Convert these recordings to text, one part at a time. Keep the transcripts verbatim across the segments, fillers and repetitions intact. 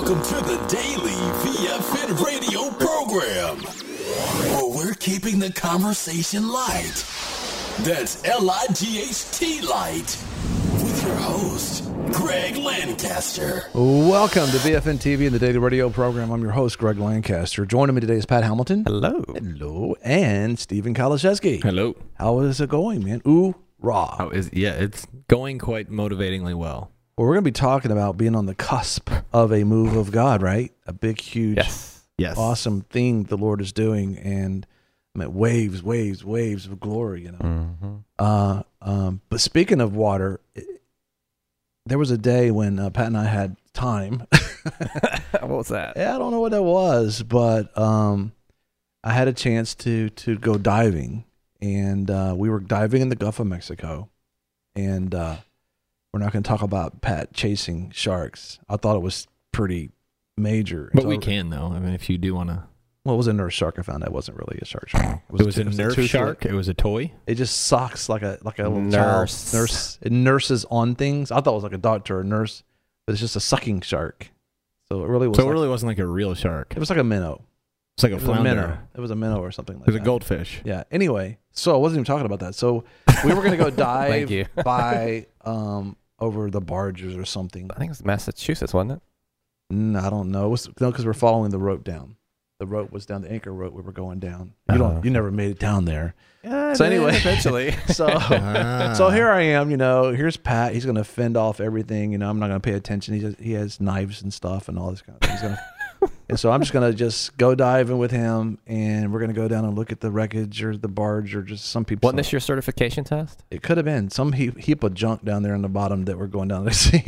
Welcome to the Daily V F N radio program, where we're keeping the conversation light. That's L I G H T light, with your host, Greg Lancaster. Welcome to V F N T V and the Daily Radio program. I'm your host, Greg Lancaster. Joining me today is Pat Hamilton. Hello. Hello. And Stephen Kaliszewski. Hello. How is it going, man? Ooh, raw. How is yeah, it's going quite motivatingly well. Well, we're going to be talking about being on the cusp of a move of God, right? A big, huge, yes. Yes. awesome thing the Lord is doing, and I mean, waves, waves, waves of glory, you know. Mm-hmm. Uh, um, but speaking of water, it, there was a day when uh, Pat and I had time. What was that? Yeah, I don't know what that was, but um, I had a chance to to go diving, and uh, we were diving in the Gulf of Mexico, and uh, we're not going to talk about Pat chasing sharks. I thought it was pretty major. But so, we can, though. I mean, if you do want to. Well, it was a nurse shark. I found out it wasn't really a shark shark. It was, it was a, a nerf tooth shark? Shark. It was a toy? It just sucks like a like a little Nurse. child. Nurse. It nurses on things. I thought it was like a doctor or a nurse, but it's just a sucking shark. So it really was. So it like, really wasn't like a real shark. It was like a minnow. It's like a It was a flounder. minnow. It was a minnow or something like It was that. a goldfish. Yeah. Anyway, so I wasn't even talking about that. So we were going to go dive Thank you. by um, over the barges or something. I think it's Massachusetts, wasn't it? No, I don't know. It was, no, because we're following the rope down. The rope was down. The anchor rope. We were going down. You don't. Oh. You never made it down there. Yeah, So anyway, eventually. So Ah. so here I am. You know, here's Pat. He's going to fend off everything. You know, I'm not going to pay attention. He just, he has knives and stuff and all this kind of thing. He's gonna, and so I'm just going to just go diving with him, and we're going to go down and look at the wreckage or the barge or just some people. Wasn't this your certification test? It could have been some heap, heap of junk down there on the bottom that we're going down to see.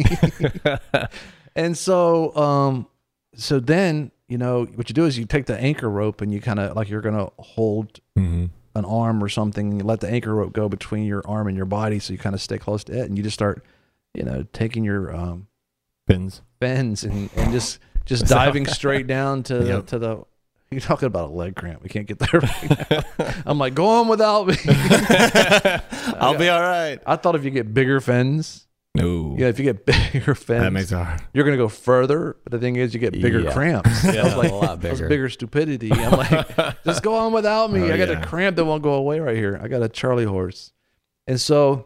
And so, um, so then, you know, what you do is you take the anchor rope and you kind of like you're going to hold Mm-hmm. an arm or something. And you let the anchor rope go between your arm and your body, so you kind of stay close to it, and you just start, you know, taking your um, Fins. fins and, and just just So- diving straight down to Yep. to the. You're talking about a leg cramp. We can't get there right now. I'm like, go on without me. I'll be all right. I thought if you get bigger fins, No. yeah, if you get bigger fins, That makes it hard. you're going to go further. But the thing is, you get bigger Yeah. cramps. I was like, a lot that was bigger. bigger stupidity. I'm like, just go on without me. Oh, I got yeah. a cramp that won't go away right here. I got a Charlie horse. And so,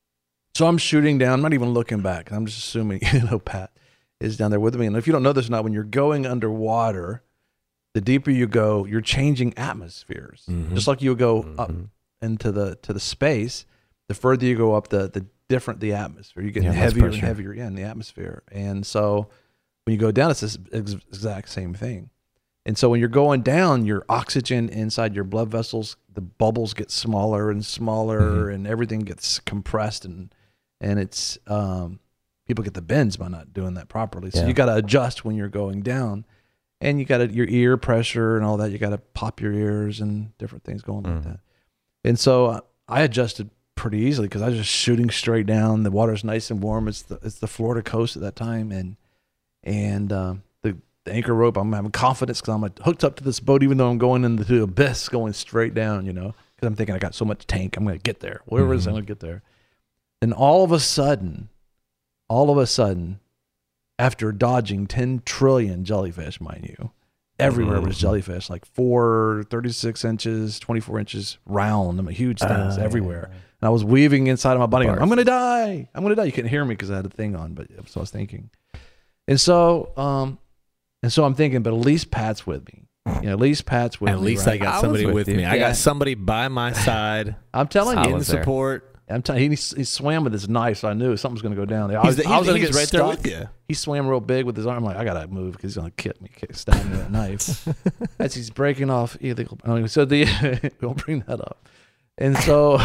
so I'm shooting down. I'm not even looking back. I'm just assuming, you know, Pat is down there with me. And if you don't know this or not, when you're going underwater, the deeper you go, you're changing atmospheres. Mhm. Just like you go up Mhm. into the to the space, the further you go up, the the different the atmosphere. You're getting Yeah, less heavier and pressure. heavier, yeah, in the atmosphere. And so when you go down, it's this ex- exact same thing. And so when you're going down, your oxygen inside your blood vessels, the bubbles get smaller and smaller, Mhm. and everything gets compressed, and and it's um, people get the bends by not doing that properly. So Yeah. you got to adjust when you're going down, and you got to your ear pressure and all that. You got to pop your ears and different things going like Mhm. that. And so uh, I adjusted pretty easily because I was just shooting straight down. The water's nice and warm. It's the it's the Florida coast at that time, and and um, the, the anchor rope. I'm having confidence because I'm like, hooked up to this boat, even though I'm going into the abyss, going straight down. You know, because I'm thinking I got so much tank, I'm gonna get there. Wherever it is, I'm gonna get there. And all of a sudden, all of a sudden, after dodging ten trillion jellyfish, mind you, everywhere was Mhm. jellyfish, like four, thirty-six inches, twenty-four inches round. I mean, huge things Uh, everywhere. And I was weaving inside of my body. Going, Barf. I'm going to die. I'm going to die. You couldn't hear me because I had a thing on, but that's what I was thinking. And so, um, and so I'm thinking, but at least Pat's with me. You know, at least Pat's with At me. least right? I got I was somebody with with you. me. I Yeah. got somebody by my side I'm telling I you. in was there. support. I'm telling you, he, he swam with his knife, so I knew something was going to go down. I He's, was, the, I was he's, going to he's get right stuck. there with you. He swam real big with his arm. I'm like, I gotta move because he's gonna kick me, kick, stab me with that knife. As he's breaking off illegal. Anyway, so the we'll bring that up. And so,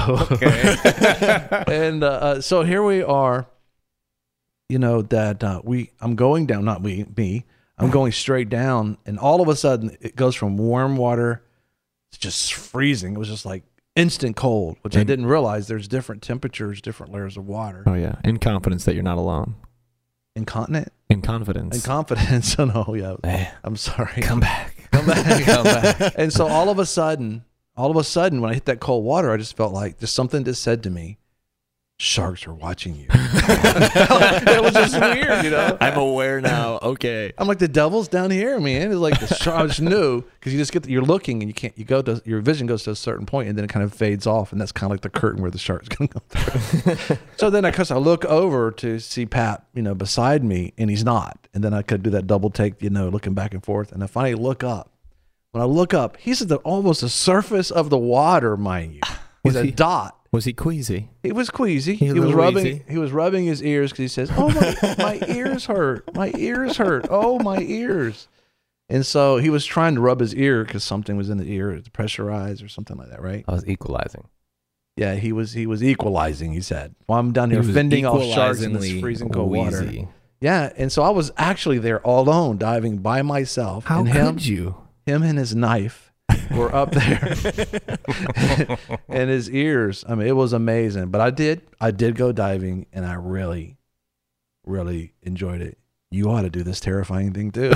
and uh, uh, so here we are. You know that uh, we. I'm going down. Not we. Me. I'm going straight down, and all of a sudden it goes from warm water to just freezing. It was just like instant cold, which I And- didn't realize. There's different temperatures, different layers of water. Oh, yeah. In confidence that you're not alone. Incontinent. In confidence. In confidence. Oh no, yeah. Eh, I'm sorry. Come back. Come back. Come back. And so all of a sudden, all of a sudden, when I hit that cold water, I just felt like just something just said to me, sharks are watching you. It was just weird, you know. I'm aware now. Okay. I'm like, the devil's down here, man. It's like the shark. I just knew because you just get the, you're looking and you can't. You go to your vision goes to a certain point and then it kind of fades off, and that's kind of like the curtain where the shark's going to go through. So then I cause I look over to see Pat, you know, beside me, and he's not. And then I could do that double take, you know, looking back and forth. And I finally look up. When I look up, he's at the almost the surface of the water, mind you. He's Was a he- dot. Was he queasy? He was queasy. He He, was was a rubbing. wheezy. He was rubbing his ears because he says, "Oh my, my ears hurt. My ears hurt. Oh my ears." And so he was trying to rub his ear because something was in the ear, it's pressurized or something like that, right? I was equalizing. Yeah, he was. He was equalizing. He said, "Well, I'm down here He was fending off sharks in this equalizingly freezing cold water." wheezy. Yeah, and so I was actually there all alone, diving by myself. How and could him, you? him and his knife were up there, and his ears. I mean, it was amazing. But I did, I did go diving, and I really, really enjoyed it. You ought to do this terrifying thing too.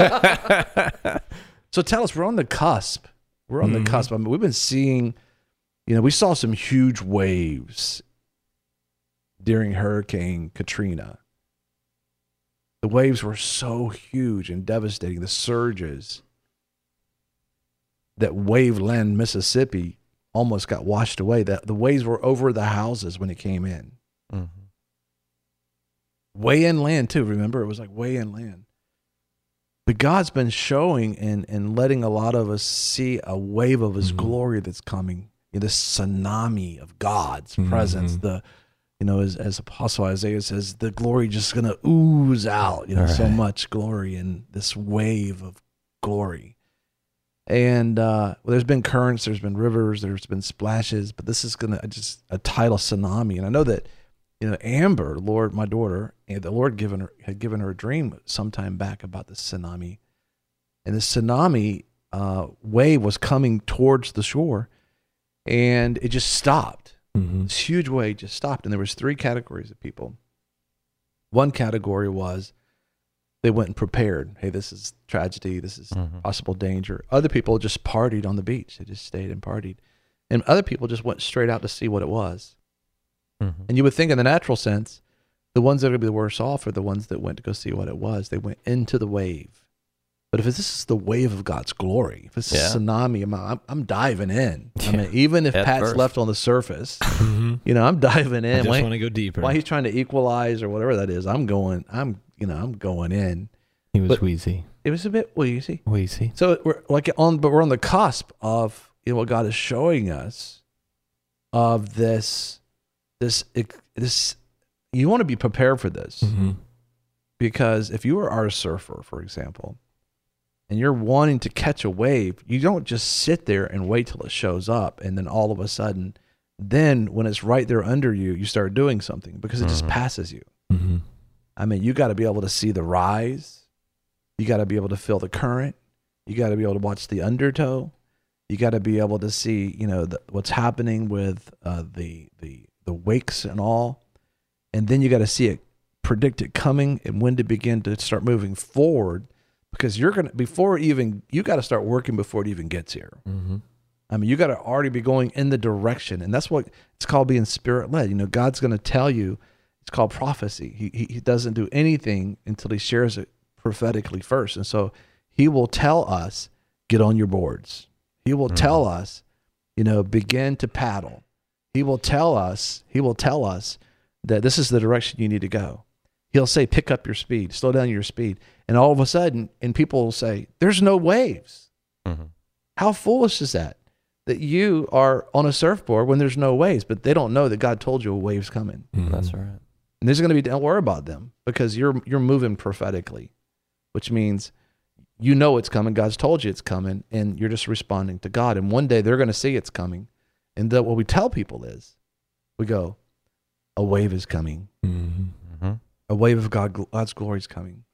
So tell us, we're on the cusp. We're on Mhm. the cusp. I mean, we've been seeing, you know, we saw some huge waves during Hurricane Katrina. The waves were so huge and devastating. The surges that Waveland, Mississippi, almost got washed away. The, the waves were over the houses when it came in. Mm-hmm. Way inland, too. Remember, it was like way inland. But God's been showing and, and letting a lot of us see a wave of His Mhm. glory that's coming. You know, this tsunami of God's Mhm. presence. The, you know, as, as Apostle Isaiah says, the glory just going to ooze out. You know, so Right. much glory and this wave of glory. And uh, well, there's been currents, there's been rivers, there's been splashes, but this is going to just a tidal tsunami. And I know that, you know, Amber, Lord, my daughter, and the Lord given her had given her a dream sometime back about the tsunami, and the tsunami uh, wave was coming towards the shore, and it just stopped. Mhm. This huge wave just stopped, and there was three categories of people. One category was they went and prepared. Hey, this is tragedy. This is Mhm. possible danger. Other people just partied on the beach. They just stayed and partied, and other people just went straight out to see what it was. Mm-hmm. And you would think in the natural sense, the ones that are going to be the worse off are the ones that went to go see what it was. They went into the wave. But if this is the wave of God's glory, if it's Yeah. a tsunami, I'm, I'm, I'm diving in. I Yeah. mean, even if Head Pat's first. left on the surface, Mhm. you know, I'm diving I in. just Why, want to go deeper. why he's trying to equalize or whatever that is, I'm going, I'm, you know, I'm going in. he was but- wheezy. It was a bit wheezy. Wheezy. So we're like on, but we're on the cusp of, you know, what God is showing us of this, this, this. You want to be prepared for this. Mm-hmm. Because if you are a surfer, for example, and you're wanting to catch a wave, you don't just sit there and wait till it shows up, and then all of a sudden, then when it's right there under you, you start doing something because it just Mhm. passes you. Mm-hmm. I mean, you got to be able to see the rise. You got to be able to feel the current. You got to be able to watch the undertow. You got to be able to see, you know, the, what's happening with uh, the the the wakes and all, and then you got to see it, predict it coming, and when to begin to start moving forward, because you're gonna before it even you got to start working before it even gets here. Mm-hmm. I mean, you got to already be going in the direction, and that's what it's called being spirit led. You know, God's going to tell you. It's called prophecy. He, he he doesn't do anything until he shares it prophetically first, and so he will tell us, get on your boards. He will Mhm. tell us, you know, begin to paddle. He will tell us. He will tell us that this is the direction you need to go. He'll say, pick up your speed, slow down your speed, and all of a sudden, and people will say, there's no waves. Mm-hmm. How foolish is that? That you are on a surfboard when there's no waves, but they don't know that God told you a wave's coming. Mm-hmm. That's right. And there's going to be, don't worry about them because you're you're moving prophetically, which means you know it's coming. God's told you it's coming, and you're just responding to God. And one day they're going to see it's coming. And that what we tell people is, we go, a wave is coming. Mm-hmm. Mm-hmm. A wave of God, God's glory is coming.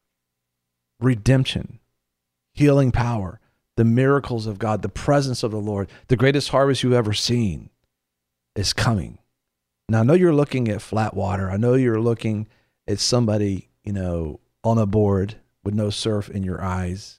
Redemption, healing power, the miracles of God, the presence of the Lord, the greatest harvest you've ever seen is coming. Now, I know you're looking at flat water. I know you're looking at somebody, you know, on a board with no surf in your eyes,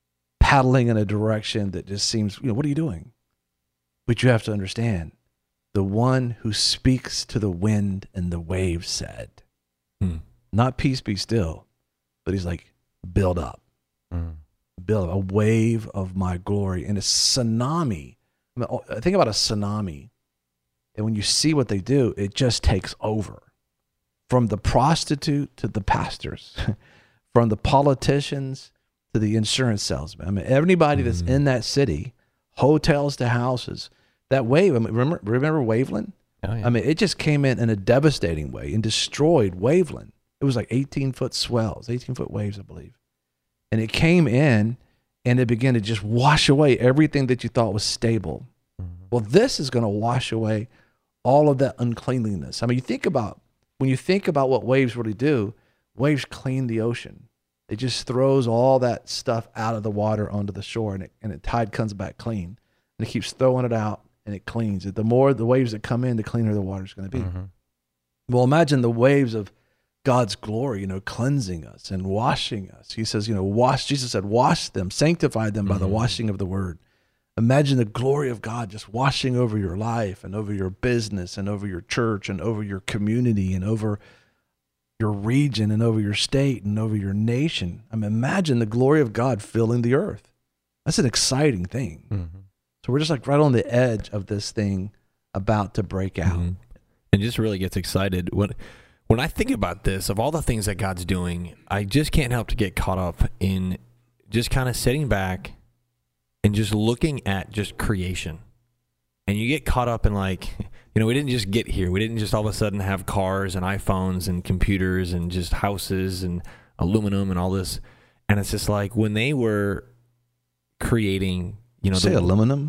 paddling in a direction that just seems, you know, what are you doing? But you have to understand, the one who speaks to the wind and the waves said, Hmm. not peace be still, but he's like, build up, Mm. build up, a wave of my glory. And a tsunami. I mean, I think about a tsunami. And when you see what they do, it just takes over. From the prostitute to the pastors, from the politicians to the insurance salesman. I mean, everybody that's Mhm. in that city, hotels to houses, that wave, I mean, remember, remember Waveland? Oh, yeah. I mean, it just came in in a devastating way and destroyed Waveland. It was like eighteen-foot swells, eighteen-foot waves, I believe. And it came in, and it began to just wash away everything that you thought was stable. Mhm. Well, this is going to wash away all of that uncleanliness. I mean, you think about, when you think about what waves really do, waves clean the ocean. It just throws all that stuff out of the water onto the shore, and it, and the tide comes back clean. And it keeps throwing it out, and it cleans it. The more the waves that come in, the cleaner the water's going to be. Mhm. Well, imagine the waves of God's glory, you know, cleansing us and washing us. He says, you know, wash, Jesus said, wash them, sanctify them by the Mhm. washing of the word. Imagine the glory of God just washing over your life and over your business and over your church and over your community and over your region and over your state and over your nation. I mean, imagine the glory of God filling the earth. That's an exciting thing. Mhm. So we're just like right on the edge of this thing about to break out. Mhm. And just really gets excited when when I think about this, of all the things that God's doing, I just can't help to get caught up in just kind of sitting back and just looking at just creation. And you get caught up in like, you know, we didn't just get here. We didn't just all of a sudden have cars and iPhones and computers and just houses and aluminum and all this. And it's just like when they were creating, you know, Say the, aluminum.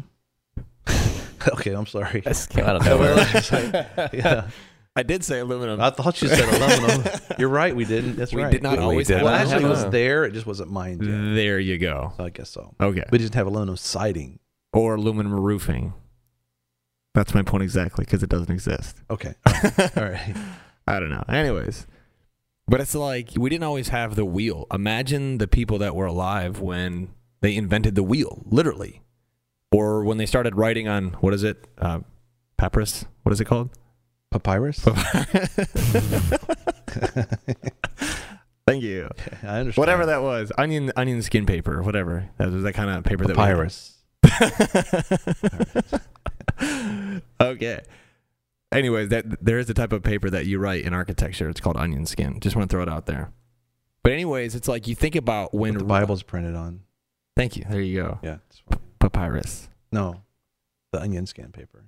Okay, I'm sorry. That's came out of nowhere. Yeah. I did say aluminum. I thought you said aluminum. You're right, we didn't. That's we right. did not We- we always did have Well, not. actually, it was Aluminum. there. It just wasn't mined yet. There you go. So I guess so. Okay. We just have aluminum siding. Or aluminum roofing. That's my point exactly, because it doesn't exist. Okay. All right. I don't know. Anyways. But it's like, we didn't always have the wheel. Imagine the people that were alive when they invented the wheel, literally. Or when they started writing on, what is it? Uh, papyrus? What is it called? Papyrus? Thank you. I understand. Whatever that was. Onion onion skin paper, whatever. That was that kind of paper Papyrus. that we Okay. Anyways, that there is a type of paper that you write in architecture. It's called onion skin. Just want to throw it out there. But anyways, it's like you think about when What the Bible's printed on. Thank you. There you go. Yeah. That's fine. Papyrus. No. The onion scan paper.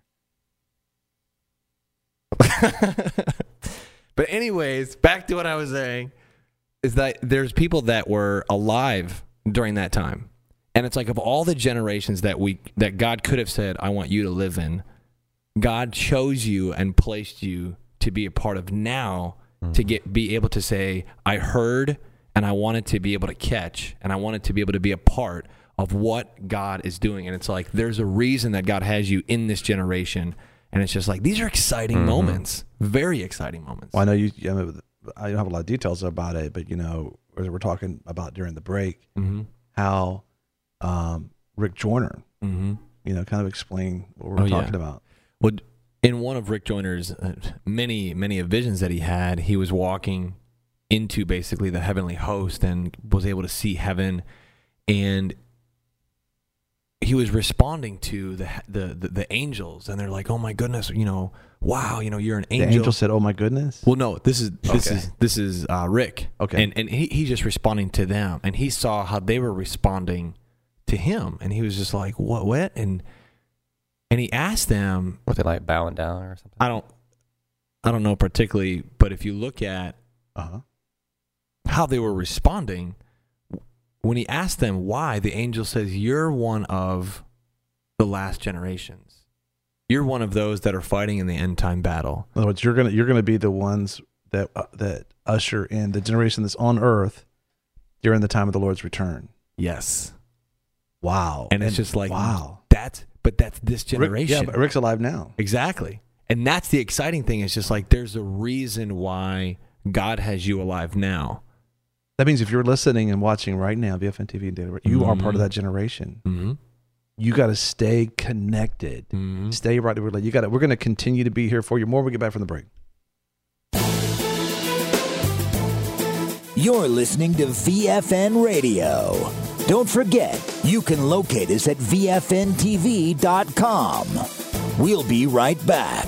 But anyways, back to what I was saying is that there's people that were alive during that time. And it's like of all the generations that we that God could have said, I want you to live in, God chose you and placed you to be a part of now, mm-hmm. to get be able to say, I heard and I wanted to be able to catch and I wanted to be able to be a part of what God is doing. And it's like there's a reason that God has you in this generation. And it's just like, these are exciting mm-hmm. moments, very exciting moments. Well, I know you, I, mean, I don't have a lot of details about it, but, you know, as we're talking about during the break, mm-hmm. how um, Rick Joyner, mm-hmm. you know, kind of explain what we're oh, talking yeah. about. Well, in one of Rick Joyner's uh, many, many visions that he had, he was walking into basically the heavenly host and was able to see heaven. And he was responding to the, the the the angels, and they're like, "Oh my goodness, you know, wow, you know, you're an angel." The angel said, "Oh my goodness." Well, no, this is this Okay. is this is uh, Rick. Okay, and and he he's just responding to them, and he saw how they were responding to him, and he was just like, "What? What?" And and he asked them, "Were they like bowing down or something?" I don't, I don't know particularly, but if you look at uh-huh. how they were responding. When he asked them why, the angel says, you're one of the last generations. You're one of those that are fighting in the end time battle. In other words, you're gonna you're gonna be the ones that uh, that usher in the generation that's on earth during the time of the Lord's return. Yes. Wow. And, and it's just like, wow. That's but that's this generation. Rick, yeah, but Rick's alive now. Exactly. And that's the exciting thing. It's just like there's a reason why God has you alive now. That means if you're listening and watching right now, V F N T V and Daily, you mm-hmm. are part of that generation. Mm-hmm. you got to stay connected. Mhm. Stay right there. You got to. We're going to continue to be here for you. More when we get back from the break. You're listening to V F N Radio. Don't forget, you can locate us at V F N T V dot com. We'll be right back.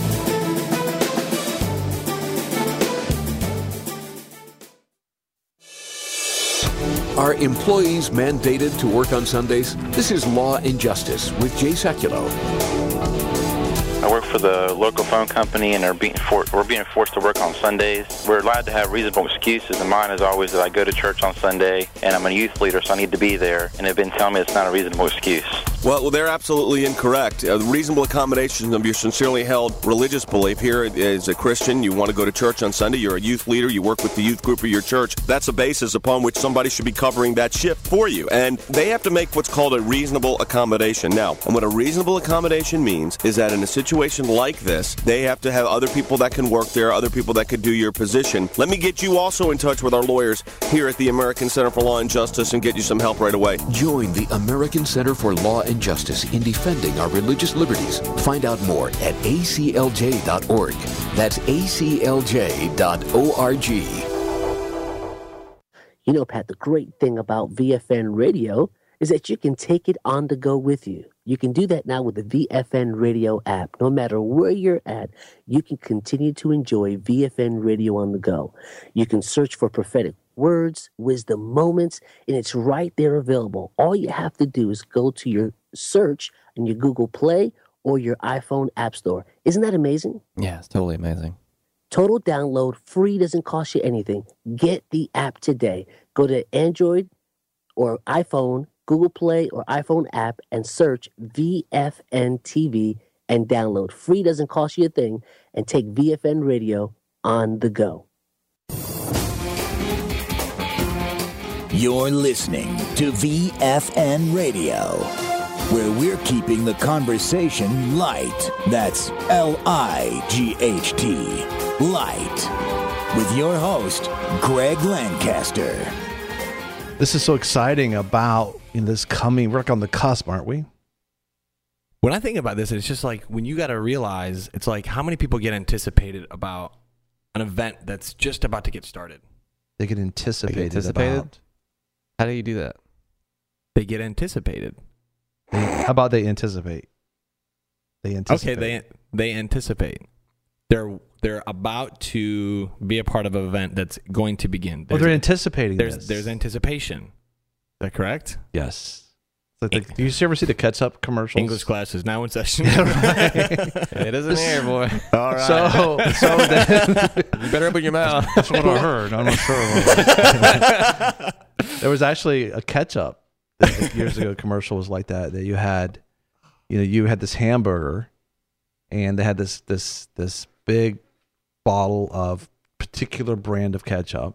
Are employees mandated to work on Sundays? This is Law and Justice with Jay Sekulow. I work for the local phone company, and they're being for, we're being forced to work on Sundays. We're allowed to have reasonable excuses, and mine is always that I go to church on Sunday, and I'm a youth leader, so I need to be there, and they've been telling me it's not a reasonable excuse. Well, well they're absolutely incorrect. A reasonable accommodation of your sincerely held religious belief. Here, as a Christian, you want to go to church on Sunday, you're a youth leader, you work with the youth group of your church. That's a basis upon which somebody should be covering that shift for you, and they have to make what's called a reasonable accommodation. Now, and what a reasonable accommodation means is that in a situation like this, they have to have other people that can work there, other people that could do your position. Let me get you also in touch with our lawyers here at the American Center for Law and Justice and get you some help right away. Join the American Center for Law and Justice in defending our religious liberties. Find out more at A C L J dot org. That's A C L J dot org. You know, Pat, the great thing about V F N Radio is that you can take it on the go with you. You can do that now with the V F N Radio app. No matter where you're at, you can continue to enjoy V F N Radio on the go. You can search for prophetic words, wisdom moments, and it's right there available. All you have to do is go to your search in your Google Play or your iPhone App Store. Isn't that amazing? Yeah, it's totally amazing. Total download, free, doesn't cost you anything. Get the app today. Go to Android or iPhone, Google Play or iPhone app and search V F N T V and download. Free, doesn't cost you a thing, and take V F N Radio on the go. You're listening to V F N Radio, where we're keeping the conversation light. That's L I G H T, light. With your host, Greg Lancaster. This is so exciting about in this coming. We're like on the cusp, aren't we? When I think about this, it's just like when you got to realize, it's like how many people get anticipated about an event that's just about to get started. They get anticipated. They get anticipated? About. How do you do that? They get anticipated. They, how about they anticipate? They anticipate. Okay, they they anticipate. They're they're about to be a part of an event that's going to begin. Well, they're anticipating There's this. there's anticipation. Is that correct? Yes. Like the, do you ever see the ketchup commercials? English class is now in session. It isn't here, boy. All right. So, so then, You better open your mouth. that's what I heard. I'm not sure. There was actually a ketchup that years ago commercial was like that. That you had, you know, you had this hamburger, and they had this this this big bottle of particular brand of ketchup,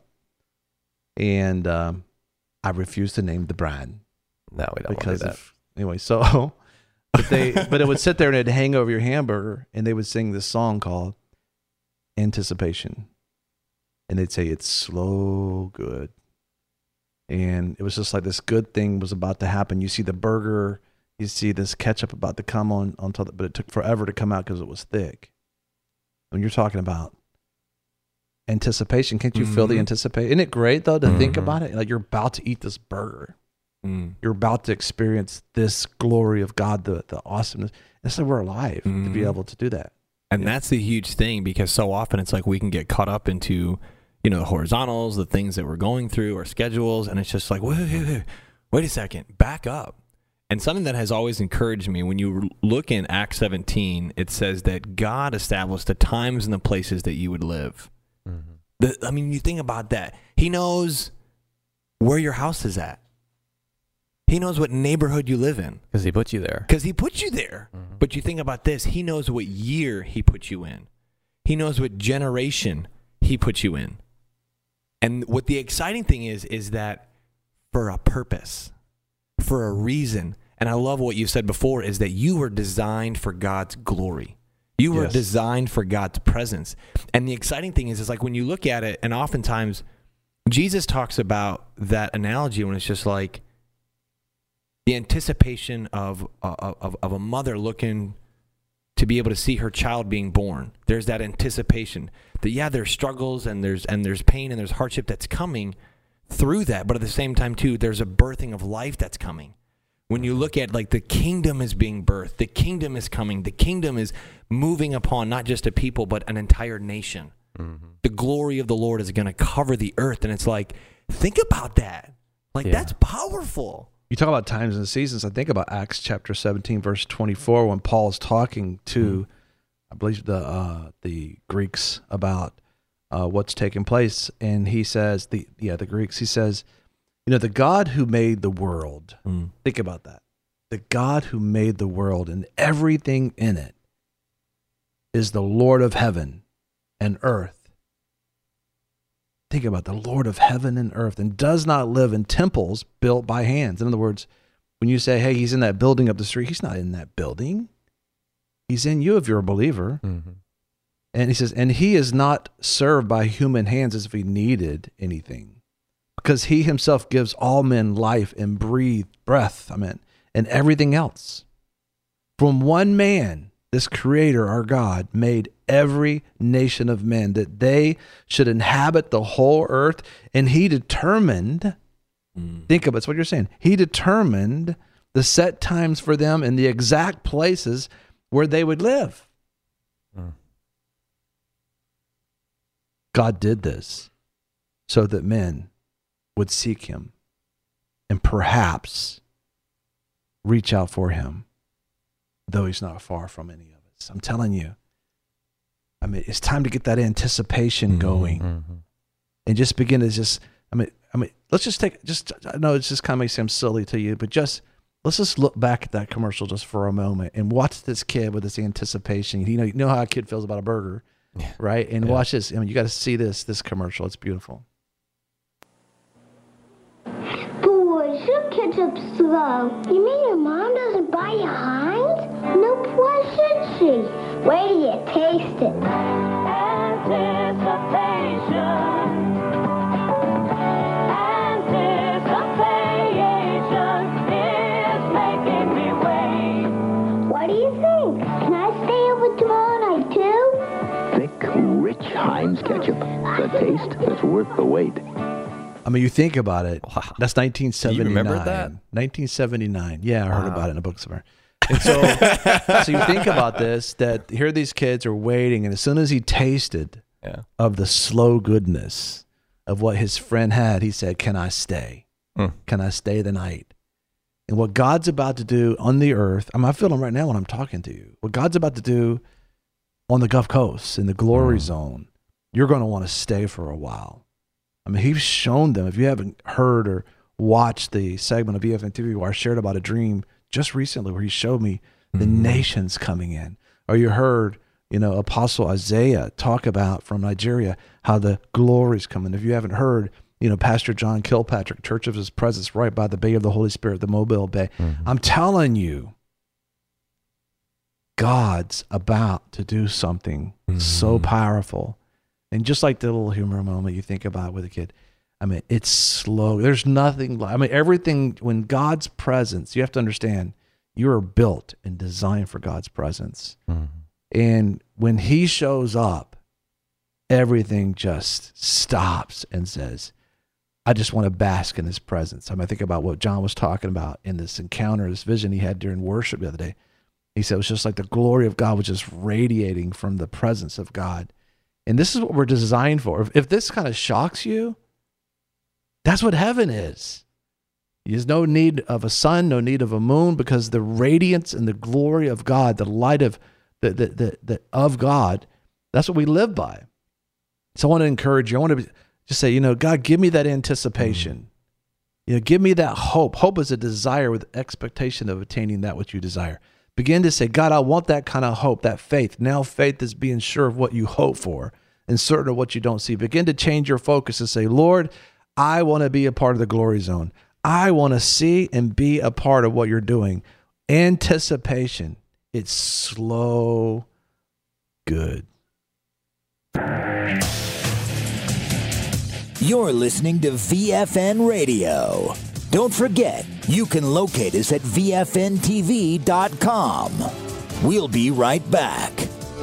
and um, I refuse to name the brand. No, we don't because want to do that. of, anyway, so but they but it would sit there and it'd hang over your hamburger, and they would sing this song called Anticipation, and they'd say it's slow good, and it was just like this good thing was about to happen. You see the burger, you see this ketchup about to come on on top, but it took forever to come out because it was thick. When you're talking about anticipation, can't you mm-hmm. feel the anticipation? Isn't it great though to mm-hmm. think about it? Like you're about to eat this burger. Mm. You're about to experience this glory of God, the the awesomeness. And so we're alive mm. to be able to do that. And yeah. that's the huge thing, because so often it's like we can get caught up into, you know, the horizontals, the things that we're going through, our schedules, and it's just like, wait, wait, wait, wait a second, back up. And something that has always encouraged me, when you look in Acts seventeen, it says that God established the times and the places that you would live. Mm-hmm. The, I mean, you think about that. He knows where your house is at. He knows what neighborhood you live in. Because he put you there. Because he put you there. Mm-hmm. But you think about this. He knows what year he put you in. He knows what generation he put you in. And what the exciting thing is, is that for a purpose, for a reason, and I love what you said before, is that you were designed for God's glory. You were yes. designed for God's presence. And the exciting thing is, is like when you look at it, and oftentimes Jesus talks about that analogy when it's just like, the anticipation of, of, of a mother looking to be able to see her child being born. There's that anticipation that, yeah, there's struggles and there's and there's pain and there's hardship that's coming through that. But at the same time, too, there's a birthing of life that's coming. When you look at, like, the kingdom is being birthed, the kingdom is coming, the kingdom is moving upon not just a people, but an entire nation. Mm-hmm. The glory of the Lord is going to cover the earth. And it's like, think about that. Like, yeah. That's powerful. You talk about times and seasons. I think about Acts chapter seventeen, verse twenty-four, when Paul is talking to, mm. I believe, the uh, the Greeks about uh, what's taking place. And he says, the yeah, the Greeks, he says, you know, the God who made the world, mm. think about that. The God who made the world and everything in it is the Lord of heaven and earth. Think about the Lord of heaven and earth, and does not live in temples built by hands. In other words, when you say, hey, he's in that building up the street, he's not in that building. He's in you if you're a believer. Mm-hmm. And he says, and he is not served by human hands as if he needed anything, because he himself gives all men life and breathe breath, I mean, and everything else. From one man, this creator, our God, made every nation of men that they should inhabit the whole earth. And he determined, mm. think of it, it's what you're saying. He determined the set times for them and the exact places where they would live. Mm. God did this so that men would seek him and perhaps reach out for him, though he's not far from any of us. I'm telling you, I mean, it's time to get that anticipation mm-hmm, going mm-hmm. and just begin to just, I mean, I mean, let's just take, just, I know it's just kind of may seem silly to you, but just, let's just look back at that commercial just for a moment and watch this kid with this anticipation. You know, you know how a kid feels about a burger, yeah. right? And yeah. watch this. I mean, you got to see this, this commercial. It's beautiful. Boy, your ketchup's slow. You mean your mom doesn't buy you Heinz? No, why should she? Wait till you taste it. Anticipation. Anticipation is making me wait. What do you think? Can I stay over tomorrow night too? Thick, rich Heinz ketchup. The taste that's worth the wait. I mean, you think about it. Wow. That's nineteen seventy-nine. You remember that? nineteen seventy-nine. Yeah, I heard wow. about it in a book somewhere. And so, so you think about this, that here these kids are waiting, and as soon as he tasted yeah. of the slow goodness of what his friend had, he said, can I stay? Mm. Can I stay the night? And what God's about to do on the earth, I mean, I feel him right now when I'm talking to you. What God's about to do on the Gulf Coast, in the glory mm. zone, you're going to want to stay for a while. I mean, he's shown them. If you haven't heard or watched the segment of E F N T V where I shared about a dream just recently where he showed me the mm-hmm. nations coming in, or you heard, you know, Apostle Isaiah talk about from Nigeria how the glory's coming. If you haven't heard, you know, Pastor John Kilpatrick, Church of His Presence, right by the Bay of the Holy Spirit, the Mobile Bay. Mm-hmm. I'm telling you, God's about to do something mm-hmm. so powerful. And just like the little humor moment you think about with a kid, I mean, it's slow. There's nothing like, I mean, everything, when God's presence, you have to understand, you are built and designed for God's presence. Mm-hmm. And when he shows up, everything just stops and says, I just want to bask in his presence. I mean, I think about what John was talking about in this encounter, this vision he had during worship the other day. He said it was just like the glory of God was just radiating from the presence of God. And this is what we're designed for. If, if this kind of shocks you, that's what heaven is. There's no need of a sun, no need of a moon, because the radiance and the glory of God, the light of the, the, the, the of God, that's what we live by. So I want to encourage you. I want to just say, you know, God, give me that anticipation. Mm-hmm. You know, give me that hope. Hope is a desire with expectation of attaining that which you desire. Begin to say, God, I want that kind of hope, that faith. Now faith is being sure of what you hope for and certain of what you don't see. Begin to change your focus and say, Lord, I want to be a part of the glory zone. I want to see and be a part of what you're doing. Anticipation. It's slow, good. You're listening to V F N Radio. Don't forget, You can locate us at V F N T V dot com. We'll be right back.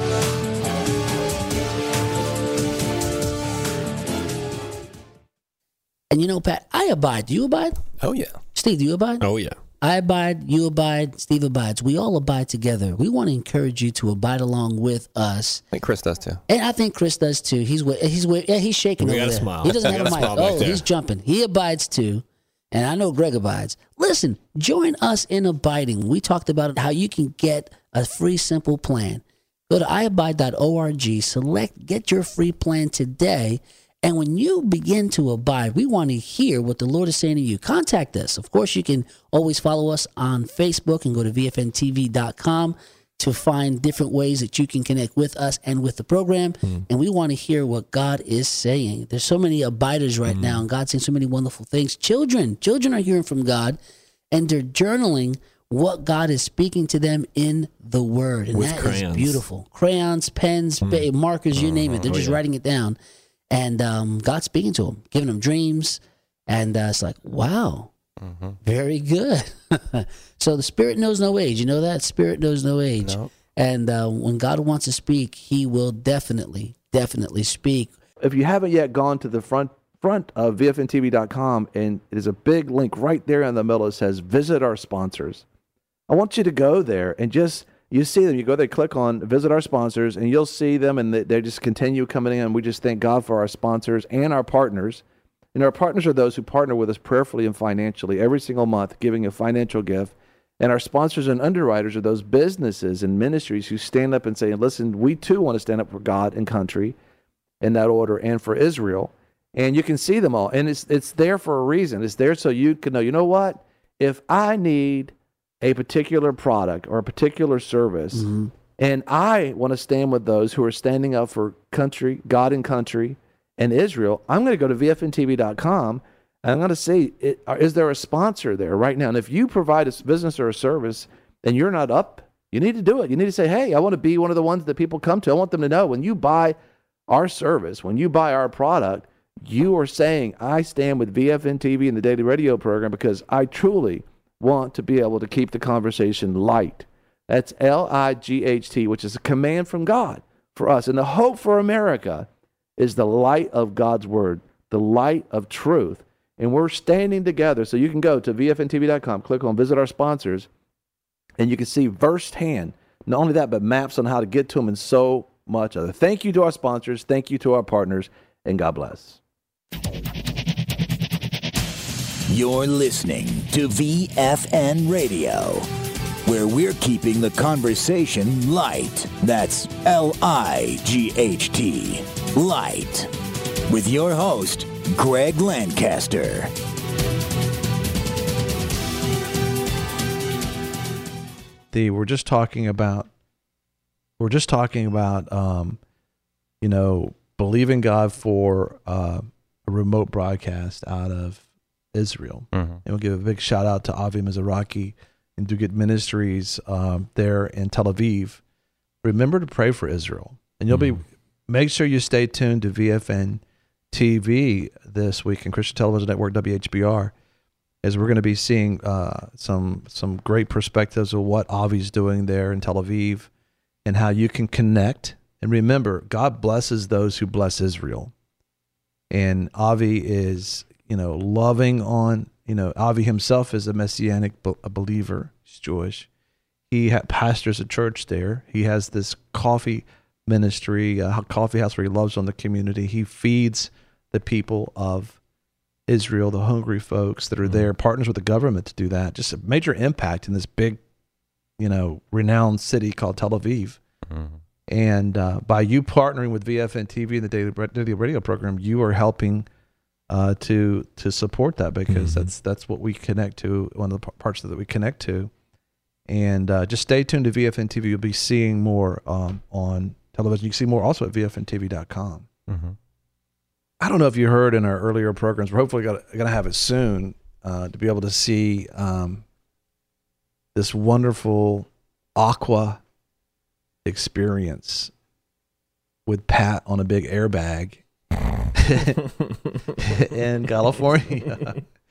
And you know, Pat, I abide. Do you abide? Oh, yeah. Steve, do you abide? Oh, yeah. I abide, you abide, Steve abides. We all abide together. We want to encourage you to abide along with us. I think Chris does too. And I think Chris does too. He's he's yeah, he's shaking We over got a there. smile. He doesn't We have a got a mic. smile back Oh, there. he's jumping. He abides too. And I know Greg abides. Listen, join us in abiding. We talked about how you can get a free, simple plan. Go to i abide dot org, select, get your free plan today. And when you begin to abide, we want to hear what the Lord is saying to you. Contact us. Of course, you can always follow us on Facebook and go to V F N T V dot com to find different ways that you can connect with us and with the program. Mm. And we want to hear what God is saying. There's so many abiders right mm. now, and God's saying so many wonderful things. Children, children are hearing from God, and they're journaling what God is speaking to them in the Word. And with that crayons. is beautiful. Crayons, pens, mm. markers, you name it. They're oh, just yeah. writing it down. And um, God's speaking to them, giving them dreams. And uh, it's like, wow, mm-hmm. very good. So the Spirit knows no age. You know that? Spirit knows no age. No. And uh, when God wants to speak, he will definitely, definitely speak. If you haven't yet gone to the front front of V F N T V dot com, and there's a big link right there in the middle that says, visit our sponsors. I want you to go there and just... You see them, you go there, click on visit our sponsors, and you'll see them, and they, they just continue coming in. We just thank God for our sponsors and our partners. And our partners are those who partner with us prayerfully and financially every single month, giving a financial gift. And our sponsors and underwriters are those businesses and ministries who stand up and say, listen, we too want to stand up for God and country in that order, and for Israel. And you can see them all. And it's it's there for a reason. It's there so you can know, you know what? If I need a particular product or a particular service, mm-hmm. and I want to stand with those who are standing up for country, God and country, and Israel, I'm going to go to V F N T V dot com, and I'm going to see, it, is there a sponsor there right now? And if you provide a business or a service and you're not up, you need to do it. You need to say, hey, I want to be one of the ones that people come to. I want them to know when you buy our service, when you buy our product, you are saying, I stand with V F N T V and the Daily Radio program because I truly want to be able to keep the conversation light. That's L I G H T, which is a command from God for us. And the hope for America is the light of God's word, the light of truth. And we're standing together. So you can go to V F N T V dot com, click on visit our sponsors, and you can see firsthand, not only that, but maps on how to get to them and so much other. Thank you to our sponsors. Thank you to our partners. And God bless. You're listening to V F N Radio, where we're keeping the conversation light. That's L I G H T, light. With your host, Greg Lancaster. The we're just talking about we're just talking about um, you know, believing God for uh, a remote broadcast out of Israel. Mm-hmm. And we'll give a big shout out to Avi Mizrahi and Dugat Ministries um, there in Tel Aviv. Remember to pray for Israel. And you'll mm-hmm. be, make sure you stay tuned to V F N T V this week in Christian Television Network, W H B R, as we're going to be seeing uh, some some great perspectives of what Avi's doing there in Tel Aviv and how you can connect. And remember, God blesses those who bless Israel. And Avi is, you know, loving on, you know, Avi himself is a Messianic be- a believer. He's Jewish. He ha- pastors a church there. He has this coffee ministry, a coffee house where he loves on the community. He feeds the people of Israel, the hungry folks that are mm-hmm. there, partners with the government to do that. Just a major impact in this big, you know, renowned city called Tel Aviv. Mm-hmm. And uh, by you partnering with V F N T V and the Daily, Daily Radio program, you are helping uh, to to support that because mm-hmm. that's that's what we connect to, one of the parts that we connect to. And uh, just stay tuned to V F N T V. You'll be seeing more um, on television. You can see more also at V F N T V dot com. Mm-hmm. I don't know if you heard in our earlier programs, we're hopefully going to have it soon uh, to be able to see um, this wonderful aqua experience with Pat on a big airbag in California.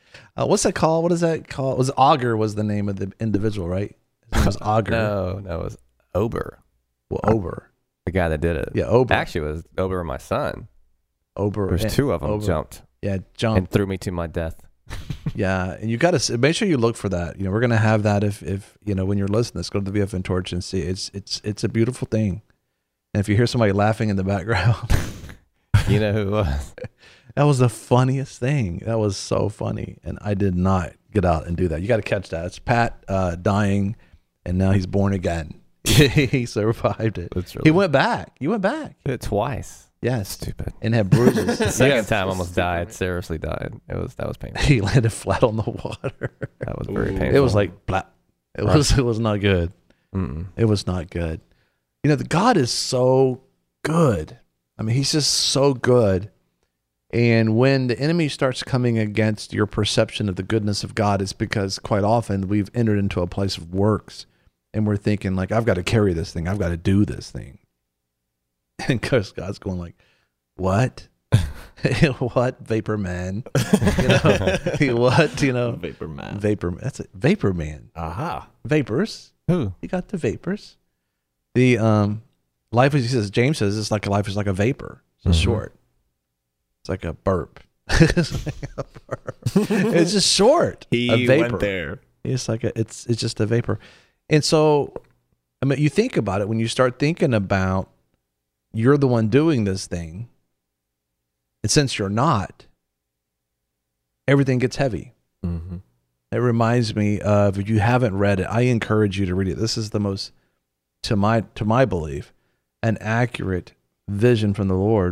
Uh, what's that called? What is that called? It was Auger was the name of the individual, right? His name was Auger. No, no, it was Ober. Well, Ober. The guy that did it. Yeah, Ober. Actually, it was Ober and my son. Ober. There's and- two of them Ober. jumped. Yeah, And jumped. threw me to my death. Yeah, and you got to make sure you look for that. You know, we're gonna have that if if you know when you're listening. Let's go to the V F N Torch and see. It's it's it's a beautiful thing. And if you hear somebody laughing in the background, You know who it was? that was the funniest thing. That was so funny, and I did not get out and do that. You got to catch that. It's Pat uh, dying, and now he's born again. He survived it. That's really He went back. You went back. Did it twice. Yes, Stupid. and had bruises. The second time I almost died. Seriously died. It was that was painful. He landed flat on the water. That was very painful. It was like blap. It was it was not good. Mm-mm. It was not good. You know, the God is so good. I mean, he's just so good. And when the enemy starts coming against your perception of the goodness of God, it's because quite often we've entered into a place of works and we're thinking like, I've got to carry this thing. I've got to do this thing. And because God's going like, what? What? Vapor man. You know, what? You know, Vapor man. vapor. That's it. Vapor man. Aha. Vapors. Who? You got the vapors. The um, life, as he says, James says, it's like a life is like a vapor. It's Mhm. short. It's like a burp. It's like a burp. It's just short. He a vapor. went there. It's like a, it's it's just a vapor. And so, I mean, you think about it when you start thinking about you're the one doing this thing, and since you're not, everything gets heavy. Mm-hmm. It reminds me of, if you haven't read it, I encourage you to read it. This is the most, to my to my belief, an accurate vision from the Lord.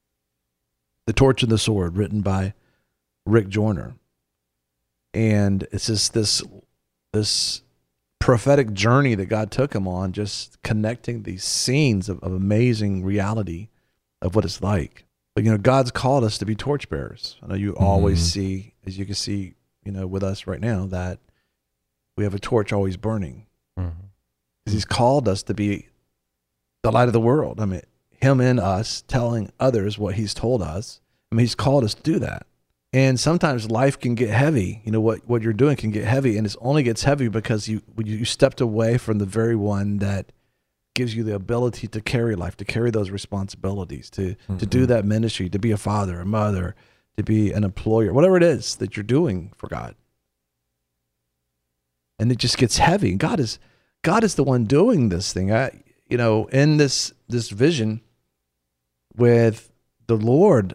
The Torch and the Sword, written by Rick Joyner. And it's just this this prophetic journey that God took him on, just connecting these scenes of, of amazing reality of what it's like. But, you know, God's called us to be torchbearers. I know you always Mhm. see, as you can see, you know, with us right now, that we have a torch always burning. Mm-hmm. Because he's called us to be the light of the world. I mean, him in us telling others what he's told us. I mean, he's called us to do that. And sometimes life can get heavy. You know, what, what you're doing can get heavy, and it only gets heavy because you you stepped away from the very one that gives you the ability to carry life, to carry those responsibilities, to mm-hmm. to do that ministry, to be a father, a mother, to be an employer, whatever it is that you're doing for God. And it just gets heavy. God is God is the one doing this thing. I, you know, in this this vision with the Lord,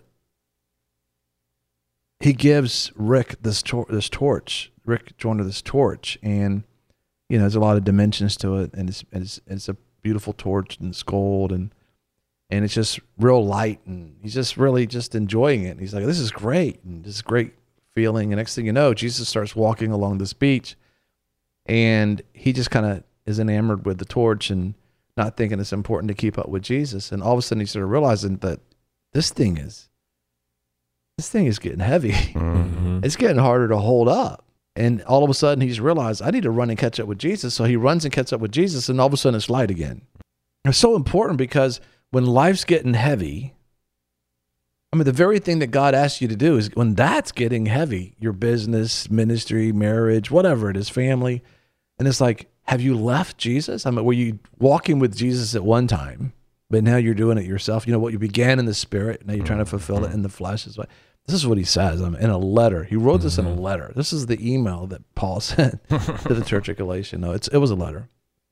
he gives Rick this tor- this torch, Rick Joyner this torch, and you know, there's a lot of dimensions to it, and it's it's, it's a beautiful torch, and it's gold, and and it's just real light, and he's just really just enjoying it. And he's like, this is great, and this is great feeling. And next thing you know, Jesus starts walking along this beach, and he just kind of is enamored with the torch and not thinking it's important to keep up with Jesus. And all of a sudden, he started realizing that this thing is. This thing is getting heavy. Mm-hmm. It's getting harder to hold up. And all of a sudden he's realized I need to run and catch up with Jesus. So he runs and catches up with Jesus, and all of a sudden it's light again. It's so important because when life's getting heavy, I mean, the very thing that God asks you to do is when that's getting heavy, your business, ministry, marriage, whatever it is, family. And it's like, have you left Jesus? I mean, were you walking with Jesus at one time? But now you're doing it yourself. You know what you began in the spirit. Now you're trying to fulfill it in the flesh. This is what he says in a letter. He wrote this in a letter. This is the email that Paul sent to the church of Galatia. No, it's, it was a letter.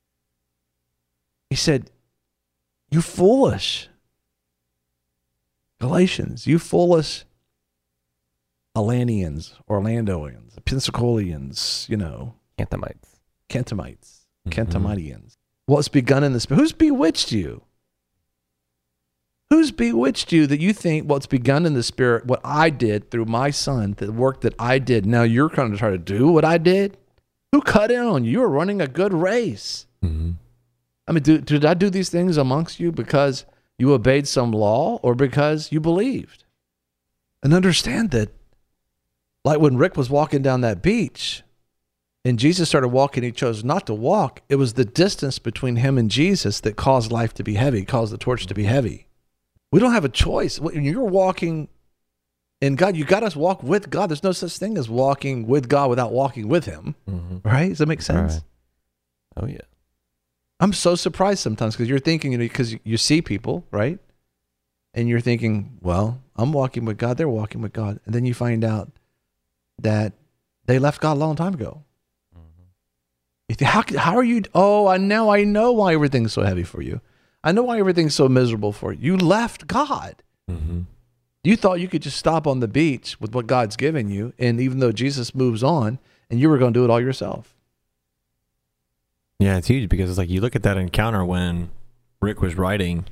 He said, you foolish Galatians, you foolish Alanians, Orlandoians, Pensacolians, you know. Canthamites. Cantamites, Mm-hmm. Cantamitians. What's begun in the spirit? Who's bewitched you? Who's bewitched you that you think what's begun in the spirit, what I did through my son, the work that I did, now you're going to try to do what I did? Who cut in on you? You were running a good race. Mm-hmm. I mean, do, did I do these things amongst you because you obeyed some law or because you believed? And understand that, like when Rick was walking down that beach and Jesus started walking, he chose not to walk. It was the distance between him and Jesus that caused life to be heavy, caused the torch to be heavy. We don't have a choice. When you're walking And God, you got us walk with God. There's no such thing as walking with God without walking with him. Mm-hmm. Right? Does that make sense? Right. Oh, yeah. I'm so surprised sometimes because you're thinking, you know, because you see people, right? And you're thinking, well, I'm walking with God. They're walking with God. And then you find out that they left God a long time ago. Mm-hmm. You think, how, how are you? Oh, I know. I know why everything's so heavy for you. I know why everything's so miserable for you. You left God. Mm-hmm. You thought you could just stop on the beach with what God's given you. And even though Jesus moves on, and you were going to do it all yourself. Yeah, it's huge because it's like you look at that encounter when Rick was writing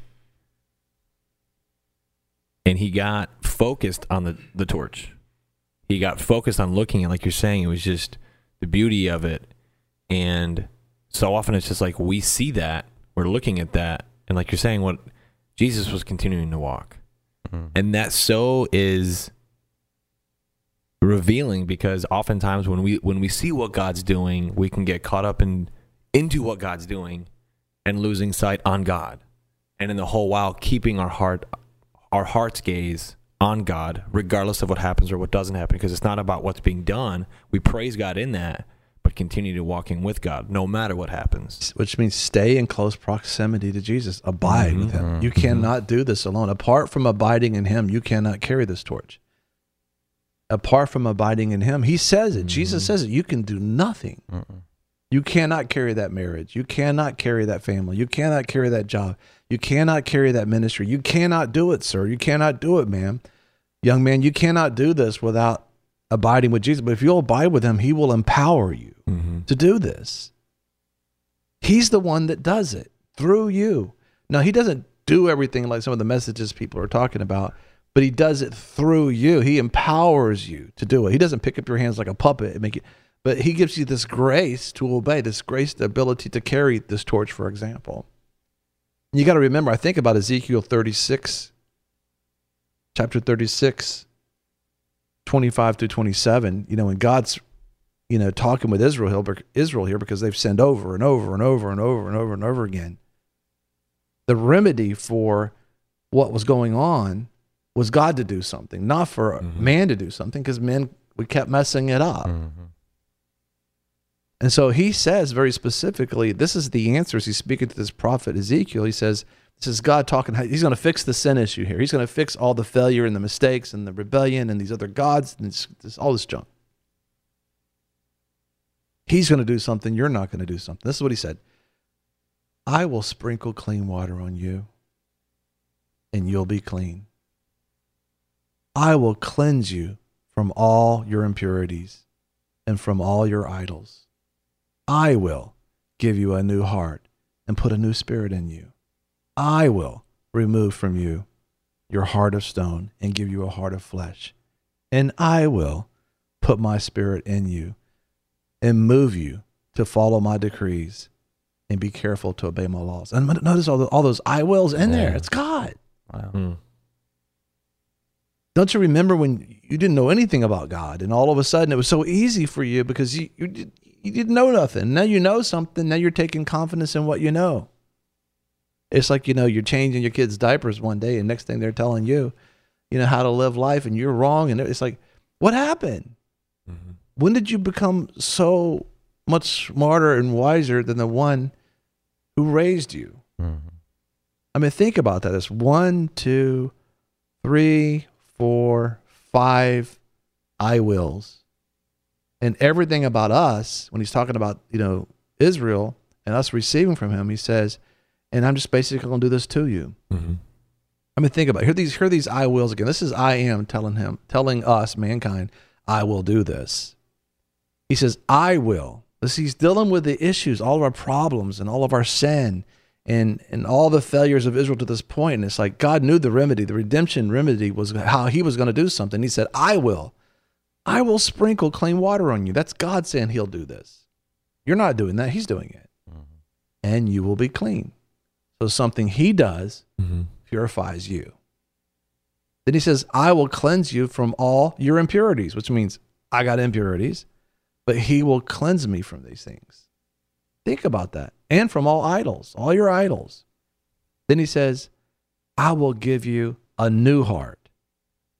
and he got focused on the, the torch. He got focused on looking at, like you're saying, it was just the beauty of it. And so often it's just like we see that, we're looking at that, and like you're saying, what Jesus was continuing to walk. Mm-hmm. And that so is revealing because oftentimes when we when we see what God's doing, we can get caught up in into what God's doing and losing sight on God. And in the whole while keeping our heart our heart's gaze on God, regardless of what happens or what doesn't happen, because it's not about what's being done. We praise God in that, but continue to walking with God no matter what happens. Which means stay in close proximity to Jesus. Abide Mm-hmm. with him. You cannot do this alone. Apart from abiding in him, you cannot carry this torch. Apart from abiding in him, he says it. Mm-hmm. Jesus says it. You can do nothing. Mm-mm. You cannot carry that marriage. You cannot carry that family. You cannot carry that job. You cannot carry that ministry. You cannot do it, sir. You cannot do it, ma'am. Young man, you cannot do this without abiding with Jesus. But if you'll abide with him, he will empower you mm-hmm. to do this. He's the one that does it through you. Now, he doesn't do everything like some of the messages people are talking about, but he does it through you. He empowers you to do it. He doesn't pick up your hands like a puppet and make it, but he gives you this grace to obey, this grace, the ability to carry this torch, for example. You got to remember, I think about Ezekiel thirty-six, chapter thirty-six, twenty-five to twenty-seven, you know, when God's, you know, talking with Israel, Israel here because they've sinned over and over and over and over and over and over again. The remedy for what was going on was God to do something, not for mm-hmm. man to do something, because men, we kept messing it up. Mm-hmm. And so he says very specifically, this is the answers. He's speaking to this prophet Ezekiel. He says, this is God talking. He's going to fix the sin issue here. He's going to fix all the failure and the mistakes and the rebellion and these other gods and this, this, all this junk. He's going to do something. You're not going to do something. This is what he said. I will sprinkle clean water on you and you'll be clean. I will cleanse you from all your impurities and from all your idols. I will give you a new heart and put a new spirit in you. I will remove from you your heart of stone and give you a heart of flesh. And I will put my spirit in you and move you to follow my decrees and be careful to obey my laws. And notice all, the, all those I wills in there. It's God. Wow. Mm. Don't you remember when you didn't know anything about God and all of a sudden it was so easy for you because you, you, did, you didn't know nothing. Now you know something. Now you're taking confidence in what you know. It's like, you know, you're changing your kids' diapers one day and next thing they're telling you, you know, how to live life and you're wrong. And it's like, what happened? Mm-hmm. When did you become so much smarter and wiser than the one who raised you? Mm-hmm. I mean, think about that. It's one, two, three, four, five I wills. And everything about us, when he's talking about, you know, Israel and us receiving from him, he says, and I'm just basically going to do this to you. Mm-hmm. I mean, think about it. Hear these, hear these I wills again. This is I am telling him, telling us, mankind, I will do this. He says, I will. This, he's dealing with the issues, all of our problems and all of our sin and, and all the failures of Israel to this point. And it's like God knew the remedy. The redemption remedy was how he was going to do something. He said, I will. I will sprinkle clean water on you. That's God saying he'll do this. You're not doing that. He's doing it. Mm-hmm. And you will be clean. So something he does mm-hmm. purifies you. Then he says, I will cleanse you from all your impurities, which means I got impurities, but he will cleanse me from these things. Think about that. And from all idols, all your idols. Then he says, I will give you a new heart.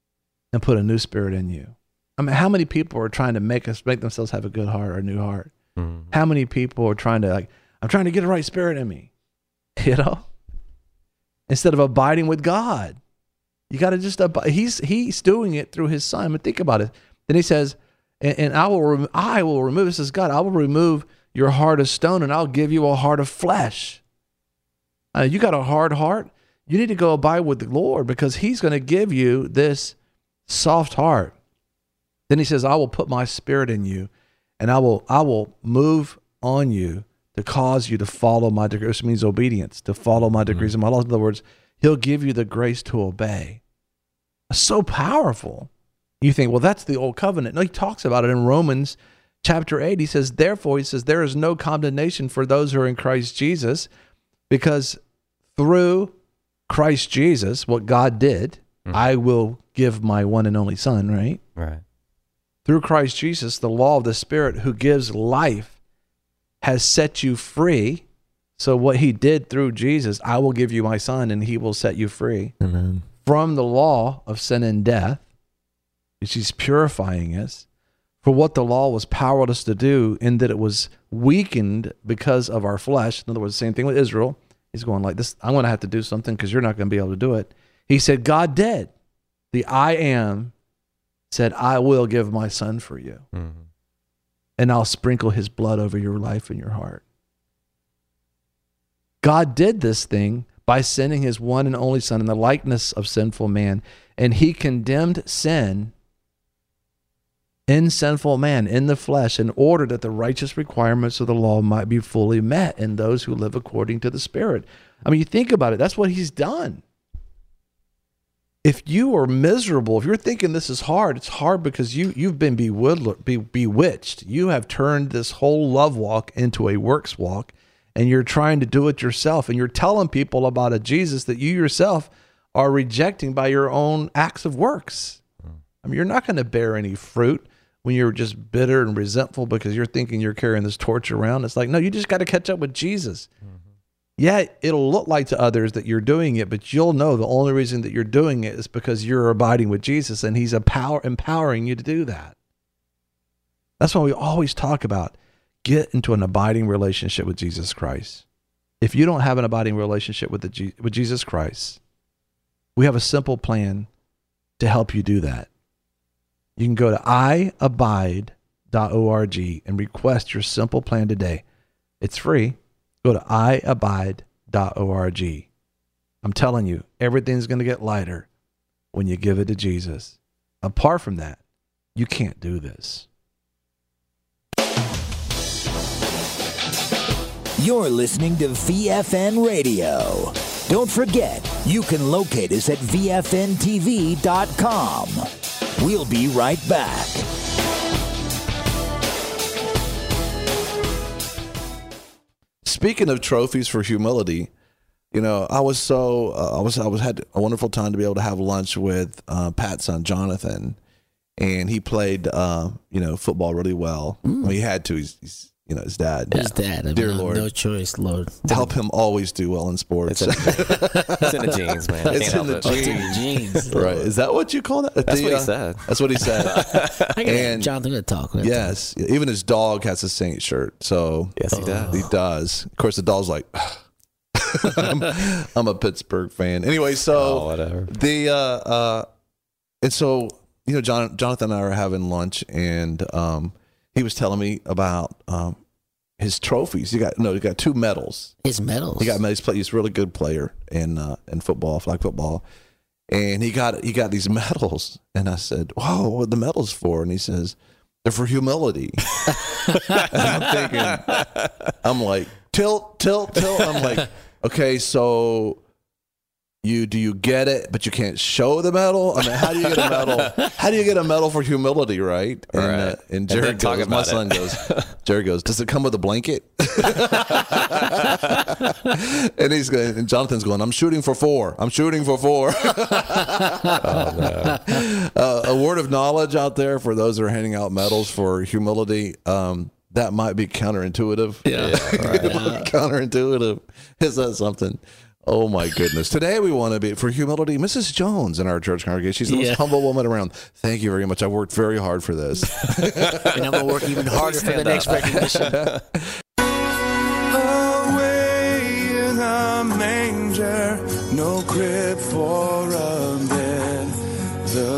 and put a new spirit in you. I mean, how many people are trying to make us make themselves have a good heart or a new heart? Mm-hmm. How many people are trying to like, I'm trying to get a right spirit in me, you know, instead of abiding with God. You got to just abide. He's he's doing it through his son. But think about it. Then he says, and, and I will rem- I will remove. This is God. I will remove your heart of stone, and I'll give you a heart of flesh. Uh, you got a hard heart. You need to go abide with the Lord because he's going to give you this soft heart. Then he says, I will put my spirit in you, and I will I will move on you to cause you to follow my decrees. Which means obedience, to follow my decrees and my laws. In other words, he'll give you the grace to obey. It's so powerful. You think, well, that's the old covenant. No, he talks about it in Romans chapter eight. He says, therefore, he says, there is no condemnation for those who are in Christ Jesus, because through Christ Jesus, what God did, mm-hmm. I will give my one and only son, right? Right. Through Christ Jesus, the law of the Spirit who gives life has set you free. So what he did through Jesus, I will give you my son and he will set you free. Amen. From the law of sin and death, which he's purifying us, for what the law was powerless to do in that it was weakened because of our flesh. In other words, the same thing with Israel. He's going like this, I'm going to have to do something because you're not going to be able to do it. He said, God did. The I am said, I will give my son for you. Mm-hmm. And I'll sprinkle his blood over your life and your heart. God did this thing by sending his one and only son in the likeness of sinful man. And he condemned sin in sinful man, in the flesh, in order that the righteous requirements of the law might be fully met in those who live according to the Spirit. I mean, you think about it. That's what he's done. If you are miserable, if you're thinking this is hard, it's hard because you, you've been bewildered, be, bewitched. You have turned this whole love walk into a works walk, and you're trying to do it yourself, and you're telling people about a Jesus that you yourself are rejecting by your own acts of works. I mean, you're not going to bear any fruit when you're just bitter and resentful because you're thinking you're carrying this torch around. It's like, no, you just got to catch up with Jesus. Mm-hmm. Yeah, it'll look like to others that you're doing it, but you'll know the only reason that you're doing it is because you're abiding with Jesus, and he's empower, empowering you to do that. That's why we always talk about get into an abiding relationship with Jesus Christ. If you don't have an abiding relationship with the with Jesus Christ, we have a simple plan to help you do that. You can go to i abide dot org and request your simple plan today. It's free. Go to i abide dot org. I'm telling you, everything's going to get lighter when you give it to Jesus. Apart from that, you can't do this. You're listening to V F N Radio. Don't forget, you can locate us at V F N T V dot com. We'll be right back. Speaking of trophies for humility, you know, I was so uh, I was I was had a wonderful time to be able to have lunch with uh, Pat's son Jonathan, and he played uh, you know football really well. Mm. I mean, he had to. He's, he's you know his dad. His dad. I Dear mean, Lord, no choice, Lord. Help him always do well in sports. It's in, it's in the genes, man. I It's in the it. genes. It's in the genes. Right? Is that what you call that? That's the, what he uh, said. That's what he said. I got And- Jonathan to talk. We're gonna Yes, even his dog has a Saint shirt. So Yes, he does. he does. Of course, the dog's like, I'm, I'm a Pittsburgh fan. Anyway, so Oh, whatever. the uh, uh, and so you know, John, Jonathan and I were having lunch, and um, he was telling me about um, his trophies. He got no, he got two medals. His medals. He got he's, play, he's a really good player in uh, in football, flag football, and he got he got these medals. And I said, "Whoa, what are the medals for?" And he says, "They're for humility." And I'm thinking, I'm like, tilt, tilt, tilt. I'm like, okay, so you do you get it, but you can't show the medal? I mean, how do you get a medal? How do you get a medal for humility, right? And, Right. uh, and And Jared then talk goes, my about it. son goes, Jared goes, does it come with a blanket? And he's going, and Jonathan's going, I'm shooting for four. I'm shooting for four. Oh, no. uh, a word of knowledge out there for those that are handing out medals for humility. Um, that might be counterintuitive. Yeah, It might be counterintuitive. Is that something? Oh my goodness. Today we want to be, for humility, Missus Jones in our church congregation. She's the Yeah. most humble woman around. Thank you very much. I worked very hard for this. And I'm going to work even harder for the next recognition. Away in a manger, no crib for a bed, the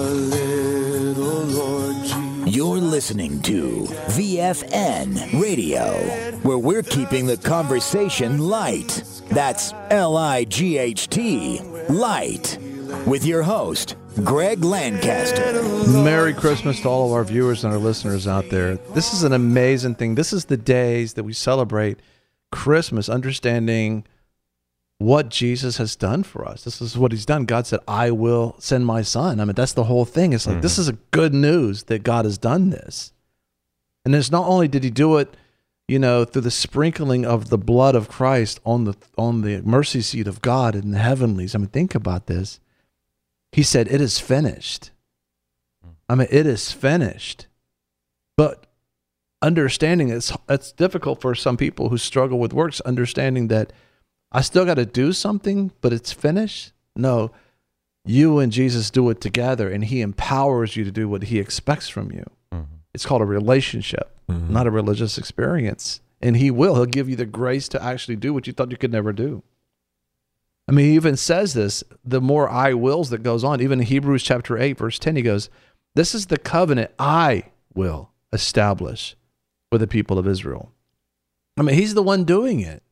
little Lord Jesus. You're listening to V F N Radio, where we're keeping the conversation light. That's L I G H T, light. With your host, Greg Lancaster. Merry Christmas to all of our viewers and our listeners out there. This is an amazing thing. This is the days that we celebrate Christmas, understanding what Jesus has done for us. This is what he's done. God said, I will send my son. I mean, that's the whole thing. It's like, mm-hmm. This is a good news that God has done this. And it's not only did he do it, you know, through the sprinkling of the blood of Christ on the on the mercy seat of God in the heavenlies. I mean, think about this. He said, it is finished. I mean, it is finished. But understanding it's it's difficult for some people who struggle with works, understanding that I still got to do something, but it's finished. No, you and Jesus do it together, and he empowers you to do what he expects from you. Mm-hmm. It's called a relationship, mm-hmm. not a religious experience. And he will. He'll give you the grace to actually do what you thought you could never do. I mean, he even says this, the more I wills that goes on. Even in Hebrews chapter eight, verse ten, he goes, this is the covenant I will establish with the people of Israel. I mean, he's the one doing it.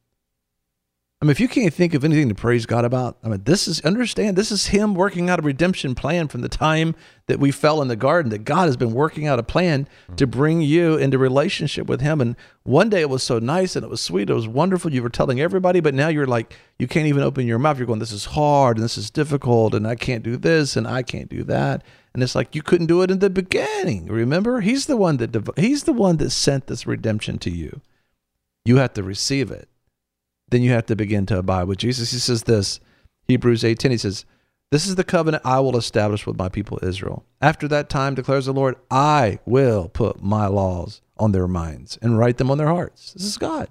I mean, if you can't think of anything to praise God about, I mean, this is, understand, this is him working out a redemption plan from the time that we fell in the garden, that God has been working out a plan to bring you into relationship with him. And one day it was so nice and it was sweet. It was wonderful. You were telling everybody, but now you're like, you can't even open your mouth. You're going, this is hard and this is difficult and I can't do this and I can't do that. And it's like, you couldn't do it in the beginning. Remember, he's the one that, dev- he's the one that sent this redemption to you. You have to receive it. Then you have to begin to abide with Jesus. He says this, Hebrews eight ten, he says, this is the covenant I will establish with my people Israel. After that time, declares the Lord, I will put my laws on their minds and write them on their hearts. This is God.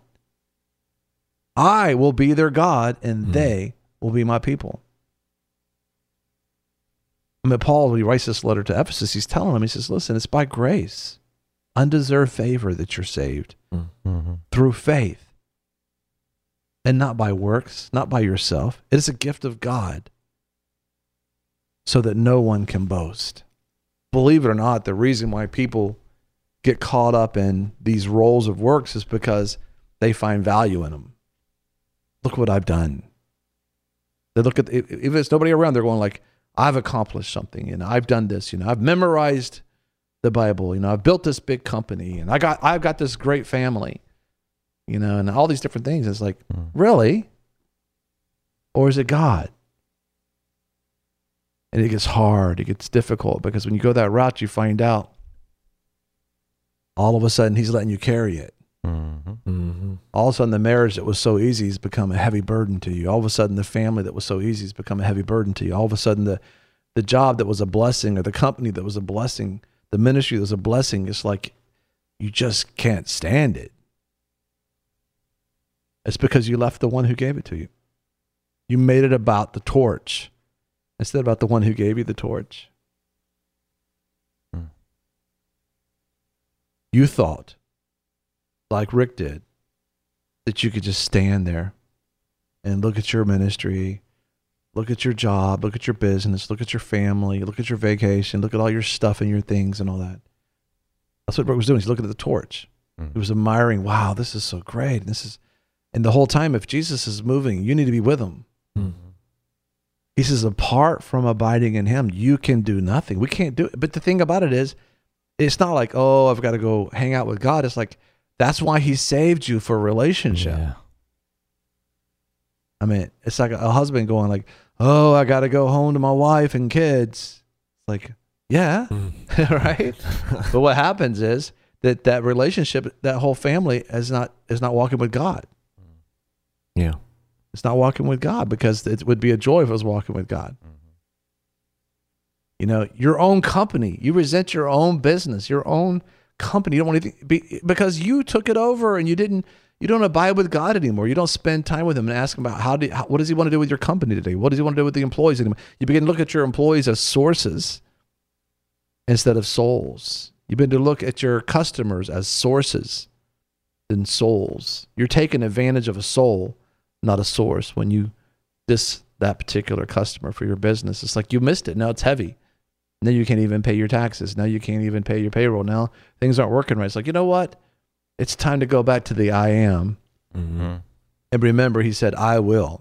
I will be their God and mm-hmm. they will be my people. I mean, Paul, when he writes this letter to Ephesus, he's telling them, he says, listen, it's by grace, undeserved favor that you're saved mm-hmm. through faith. And not by works, not by yourself. It is a gift of God so that no one can boast. Believe it or not, the reason why people get caught up in these roles of works is because they find value in them. Look what I've done. They look at, if there's nobody around, they're going like, I've accomplished something, you know, I've done this, you know, I've memorized the Bible, you know, I've built this big company and I got, I've got this great family. You know, and all these different things. It's like, mm. really? Or is it God? And it gets hard. It gets difficult because when you go that route, you find out all of a sudden he's letting you carry it. Mm-hmm. Mm-hmm. All of a sudden the marriage that was so easy has become a heavy burden to you. All of a sudden the family that was so easy has become a heavy burden to you. All of a sudden the, the job that was a blessing or the company that was a blessing, the ministry that was a blessing, it's like you just can't stand it. It's because you left the one who gave it to you. You made it about the torch instead about the one who gave you the torch. Hmm. You thought, like Rick did, that you could just stand there and look at your ministry, look at your job, look at your business, look at your family, look at your vacation, look at all your stuff and your things and all that. That's what Rick was doing. He's looking at the torch. Hmm. He was admiring, wow, this is so great. This is... And the whole time, if Jesus is moving, you need to be with him. Mm-hmm. He says, apart from abiding in him, you can do nothing. We can't do it. But the thing about it is, it's not like, oh, I've got to go hang out with God. It's like, that's why he saved you for a relationship. Yeah. I mean, it's like a husband going like, oh, I got to go home to my wife and kids. It's like, yeah, mm. right? But what happens is that that relationship, that whole family is not is not walking with God. Yeah. It's not walking with God because it would be a joy if it was walking with God. Mm-hmm. You know, your own company, you resent your own business, your own company. You don't want anything be, because you took it over and you didn't, You don't abide with God anymore. You don't spend time with him and ask him about how do how, what does he want to do with your company today? What does he want to do with the employees? You begin to look at your employees as sources instead of souls. You begin to look at your customers as sources than souls. You're taking advantage of a soul, not a source, when you diss that particular customer for your business. It's like you missed it. Now it's heavy. Now you can't even pay your taxes. Now you can't even pay your payroll. Now things aren't working right. It's like, you know what? It's time to go back to the I am. Mm-hmm. And remember, he said, I will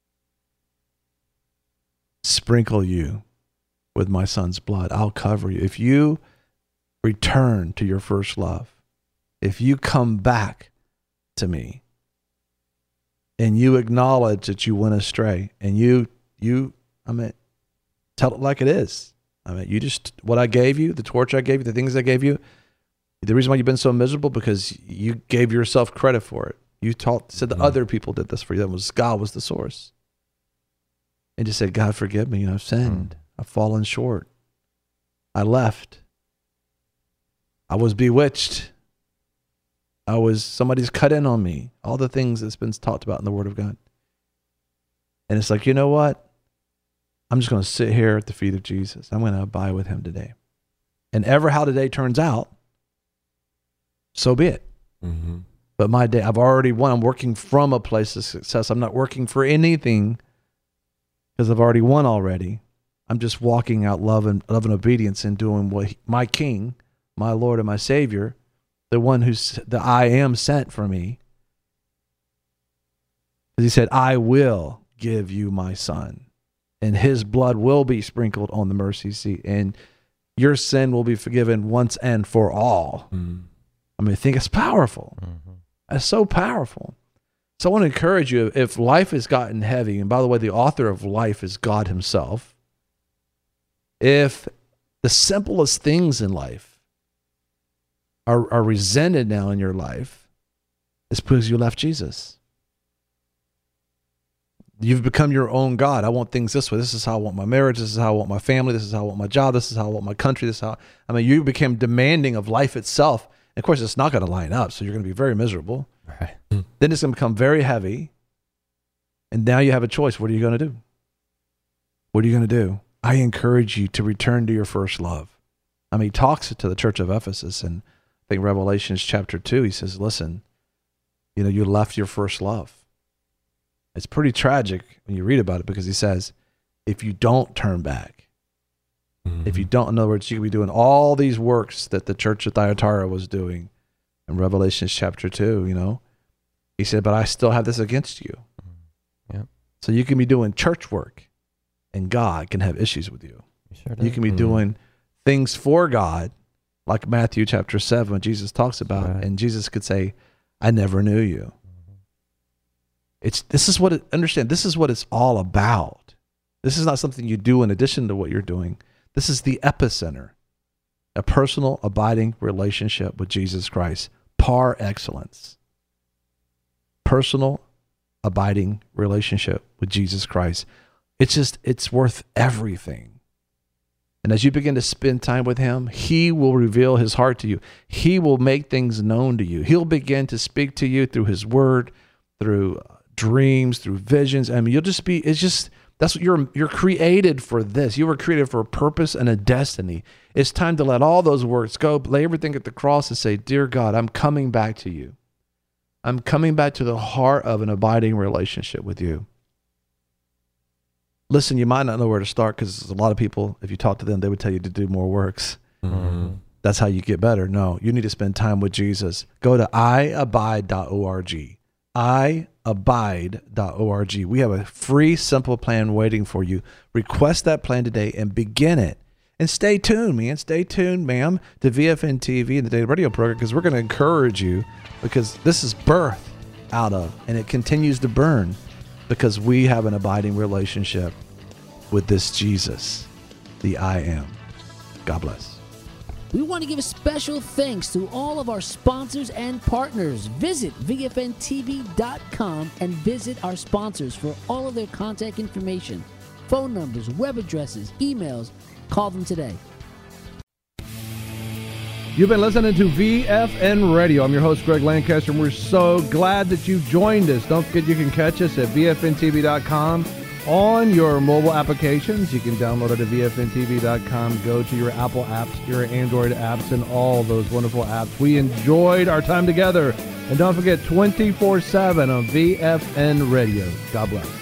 sprinkle you with my son's blood. I'll cover you. If you return to your first love, if you come back to me and you acknowledge that you went astray and you, you, I mean, tell it like it is. I mean, you just, what I gave you, the torch I gave you, the things I gave you, the reason why you've been so miserable, because you gave yourself credit for it. You taught, said that mm-hmm. other people did this for you. That was God was the source. And just said, God, forgive me. I've sinned. Mm-hmm. I've fallen short. I left. I was bewitched. I was, somebody's cut in on me. All the things that's been talked about in the Word of God. And it's like, you know what? I'm just going to sit here at the feet of Jesus. I'm going to abide with him today. And ever how today turns out, so be it. Mm-hmm. But my day, I've already won. I'm working from a place of success. I'm not working for anything because I've already won already. I'm just walking out love and love and obedience and doing what he, my King, my Lord and my Savior, the one who's the I am sent for me. He said, I will give you my son, and his blood will be sprinkled on the mercy seat, and your sin will be forgiven once and for all. Mm. I mean, I think it's powerful. Mm-hmm. It's so powerful. So I want to encourage you, if life has gotten heavy, and by the way, the author of life is God himself. If the simplest things in life are, are resented now in your life, it's because you left Jesus. You've become your own God. I want things this way. This is how I want my marriage. This is how I want my family. This is how I want my job. This is how I want my country. This is how, I mean, you became demanding of life itself. And of course, it's not going to line up, so you're going to be very miserable. Right. Then it's going to become very heavy. And now you have a choice. What are you going to do? What are you going to do? I encourage you to return to your first love. I mean, he talks to the church of Ephesus, and I think Revelations chapter two, he says, listen, you know, you left your first love. It's pretty tragic when you read about it, because he says, if you don't turn back, mm-hmm. if you don't, in other words, you could be doing all these works that the church of Thyatira was doing in Revelation chapter two, you know, he said, but I still have this against you. Mm-hmm. Yep. So you can be doing church work and God can have issues with you. You, sure you can be mm-hmm. doing things for God, like Matthew chapter seven, when Jesus talks about, right. and Jesus could say, I never knew you. It's this is what it, understand. This is what it's all about. This is not something you do in addition to what you're doing. This is the epicenter, a personal, abiding relationship with Jesus Christ, par excellence. Personal, abiding relationship with Jesus Christ. It's just it's worth everything. And as you begin to spend time with him, he will reveal his heart to you. He will make things known to you. He'll begin to speak to you through his word, through dreams, through visions. I mean, you'll just be, it's just, that's what you're, you're created for this. You were created for a purpose and a destiny. It's time to let all those works go, lay everything at the cross and say, dear God, I'm coming back to you. I'm coming back to the heart of an abiding relationship with you. Listen, you might not know where to start, because a lot of people, if you talk to them, they would tell you to do more works. Mm-hmm. That's how you get better. No, you need to spend time with Jesus. Go to i abide dot org. i abide dot org. We have a free, simple plan waiting for you. Request that plan today and begin it. And stay tuned, man. Stay tuned, ma'am, to V F N T V and the Daily Radio program, because we're going to encourage you, because this is birth out of, and it continues to burn, because we have an abiding relationship with this Jesus, the I Am. God bless. We want to give a special thanks to all of our sponsors and partners. Visit V F N T V dot com and visit our sponsors for all of their contact information, phone numbers, web addresses, emails. Call them today. You've been listening to V F N Radio. I'm your host, Greg Lancaster, and we're so glad that you joined us. Don't forget you can catch us at V F N T V dot com on your mobile applications. You can download it at V F N T V dot com. Go to your Apple apps, your Android apps, and all those wonderful apps. We enjoyed our time together. And don't forget, twenty-four seven on V F N Radio. God bless.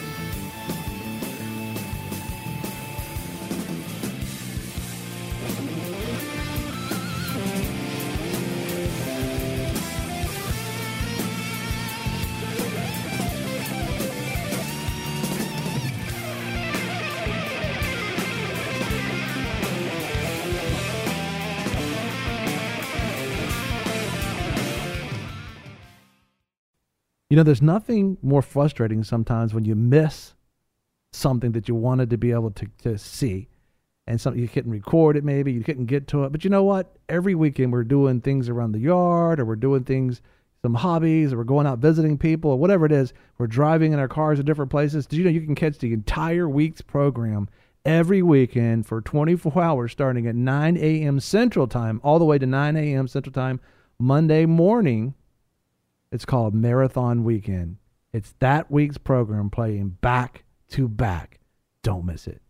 You know, there's nothing more frustrating sometimes when you miss something that you wanted to be able to, to see. And something you couldn't record it maybe, you couldn't get to it. But you know what? Every weekend we're doing things around the yard, or we're doing things, some hobbies, or we're going out visiting people, or whatever it is. We're driving in our cars to different places. Did you know you can catch the entire week's program every weekend for twenty-four hours starting at nine a.m. Central Time all the way to nine a.m. Central Time Monday morning? It's called Marathon Weekend. It's that week's program playing back to back. Don't miss it.